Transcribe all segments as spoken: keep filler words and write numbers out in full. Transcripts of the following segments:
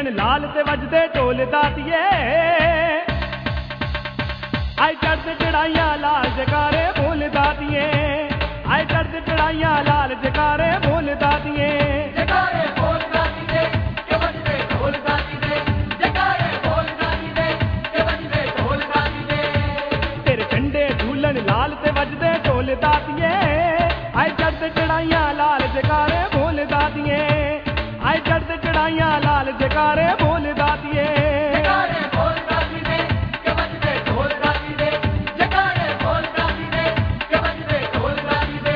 ਝੂਲਣ ਲਾਲ ਤੇ ਵੱਜਦੇ ਢੋਲ ਦਾਤੀਏ ਆਏ ਚੜ੍ਹਦੇ ਚੜਾਈਆਂ ਲਾਲ ਜਕਾਰੇ ਬੋਲ ਦਾਤੀਏ ਆਏ ਚੜ੍ਹਦੇ ਚੜਾਈਆਂ ਲਾਲ ਜਕਾਰੇ ਬੋਲ ਦਾਤੀਏ ਜਕਾਰੇ ਬੋਲ ਦਾਤੀਏ ਕਿ ਵੱਜਦੇ ਢੋਲ ਦਾਤੀਏ ਜਕਾਰੇ ਬੋਲ ਦਾਤੀਏ ਕਿ ਵੱਜਦੇ ਢੋਲ ਦਾਤੀਏ ਤੇਰੇ ਝੰਡੇ ਝੂਲਣ ਲਾਲ ਤੇ ਵੱਜਦੇ ਢੋਲ ਦਾਤੀਏ ਆਏ ਚੜ੍ਹਦੇ ਚੜਾਈਆਂ ਲਾਲ ਜਕਾਰੇ ਬੋਲ ਦਾਤੀਏ ਆਏ ਚੜ੍ਹਦੇ ਚੜਾਈਆਂ ਲਾਲ ਜਕਾਰੇ ਬੋਲ ਦਾਤੀਏ ਜਕਾਰੇ ਬੋਲ ਦਾਤੀਏ ਕਿ ਵੱਜਦੇ ਢੋਲ ਦਾਤੀਏ ਜਕਾਰੇ ਬੋਲ ਦਾਤੀਏ ਕਿ ਵੱਜਦੇ ਢੋਲ ਦਾਤੀਏ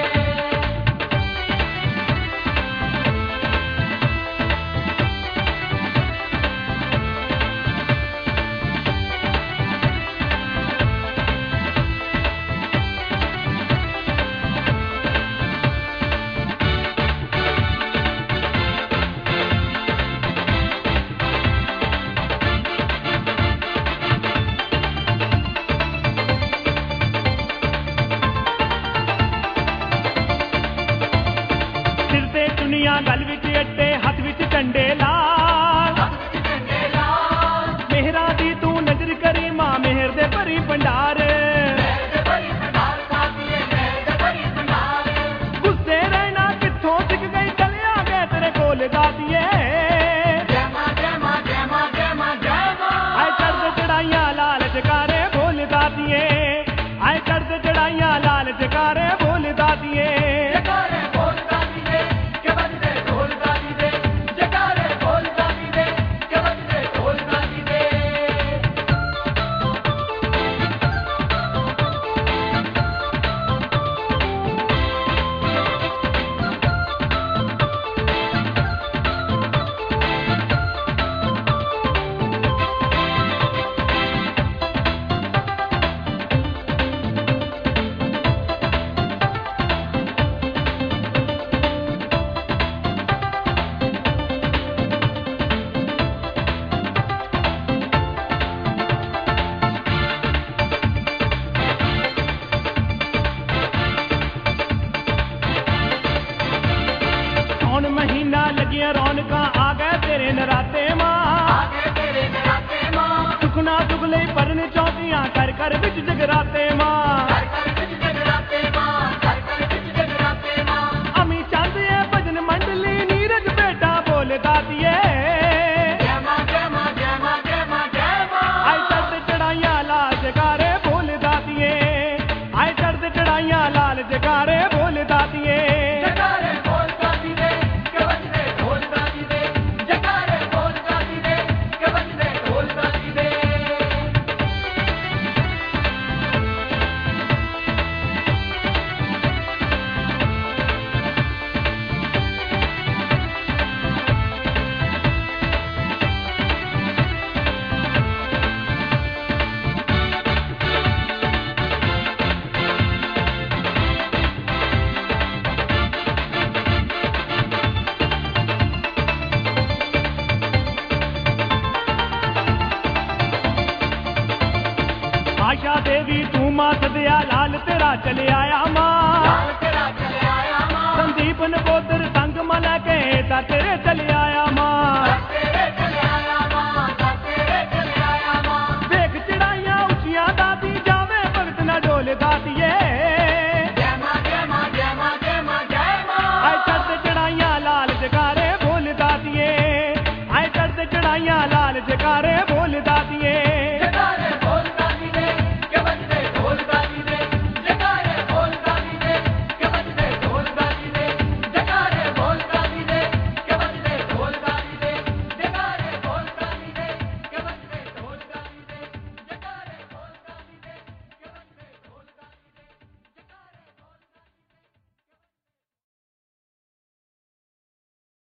गल विच अट्टे हथ विच झंडे लाल मेहरा दी तू नजर करी मां मेहर दे भरी भंडार गुस्से रहना कित्थों सिख गई चले आ गए तेरे कोल दातिए आए चढ़दे चढ़ाइयां लाल जकारे बोल दातिए आए चढ़दे चढ़ाइयां लाल जकारे बोल दातिए महीना लगिया रौनका आ गए तेरे नराते मां सुखना चुगले परन चौथियां कर कर बिच जगराते मां अमी चंद है भजन मंडली नीरज बेटा बोल दातिए आए चढ़ते चढ़ाइयां लाल जकारे बोल दातिए आए चढ़ते चढ़ाइयां लाल जकारे बोल दातिए आशा देवी तू मां सदया लाल तेरा चले आया मां संदीप नकोदर संग मला के तेरे चले